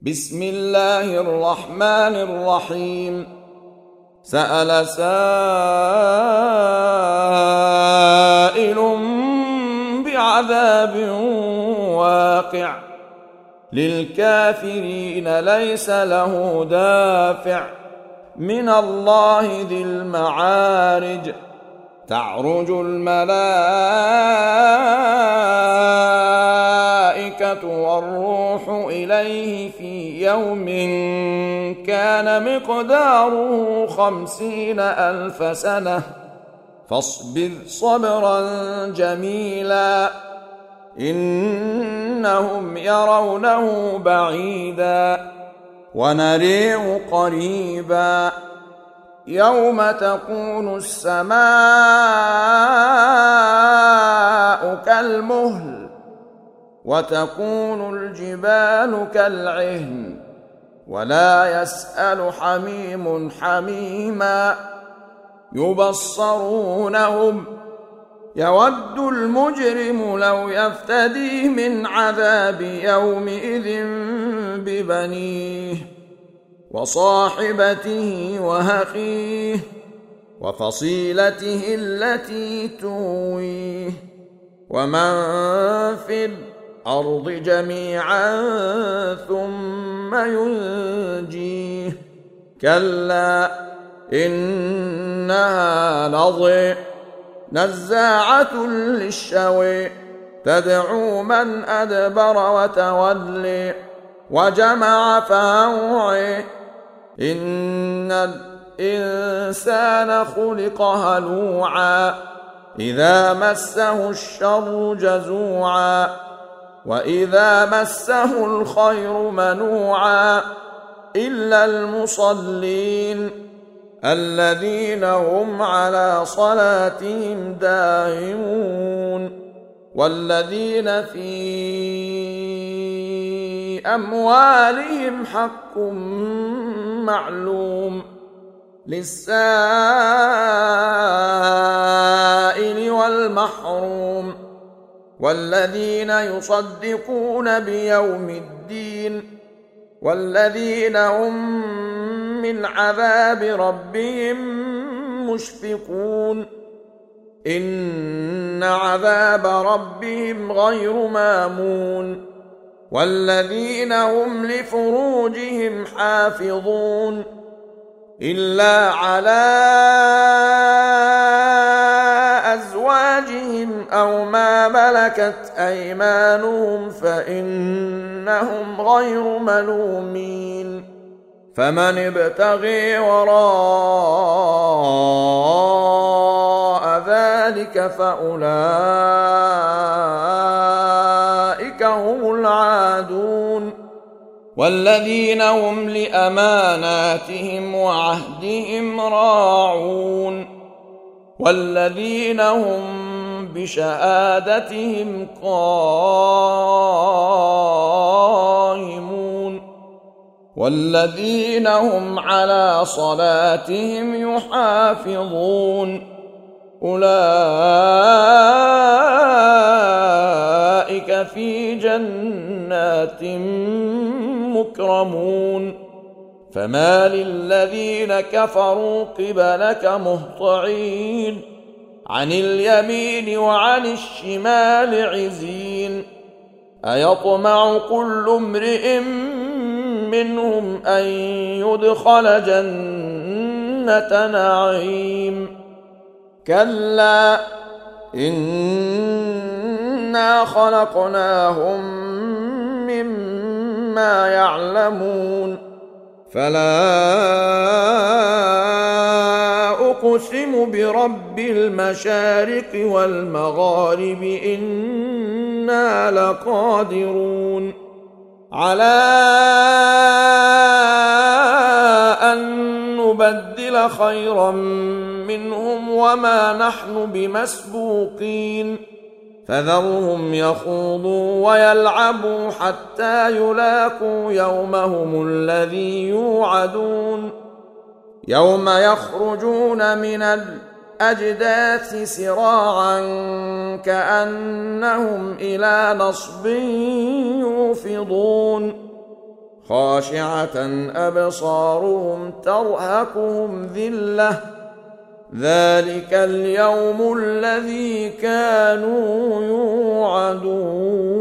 بسم الله الرحمن الرحيم. سأل سائل بعذاب واقع للكافرين ليس له دافع من الله ذي المعارج. تعرج الملائكة والروح إليه في يوم كان مقداره 50,000 سنة فاصبر صبرا جميلا إنهم يرونه بعيدا ونريه قريبا يوم تكون السماء كالمهل وتكون الجبال كالعهن ولا يسأل حميم حميما يبصرونهم يود المجرم لو يفتدي من عذاب يومئذ ببنيه وصاحبته وأخيه وفصيلته التي تؤويه ومن في الأرض جميعا ثم ينجيه كلا إنها لظى نزاعة للشوى تدعو من أدبر وتولي وجمع فأوعي إن الإنسان خلق هلوعا إذا مسه الشر جزوعا وإذا مسه الخير منوعا إلا المصلين الذين هم على صلاتهم دائمون والذين في أموالهم حق معلوم للسائل والمحروم والذين يصدقون بيوم الدين والذين هم من عذاب ربهم مشفقون إن عذاب ربهم غير مامون والذين هم لفروجهم حافظون إلا على أزواجهم أو ما ملكت أيمانهم فإنهم غير ملومين فمن ابتغي وراء ذلك فأولئك هم العادون والذين هم لأماناتهم وعهدهم راعون والذين هم بشهادتهم قائمون والذين هم على صلاتهم يحافظون أولئك في جنات مكرمون فما للذين كفروا قبلك مهطعين عن اليمين وعن الشمال عزين أيطمع كل امرئ منهم أن يدخل جنة نعيم كلا إنا خلقناهم مما يعلمون فلا أقسم برب المشارق والمغارب إنا لقادرون على أن نبدل خيرا منهم وما نحن بمسبوقين فذرهم يخوضوا ويلعبوا حتى يلاقوا يومهم الذي يوعدون يوم يخرجون من الأجداث سراعا كأنهم إلى نصب يوفضون خاشعة أبصارهم ترهقهم ذلة ذلك اليوم الذي كانوا يوعدون.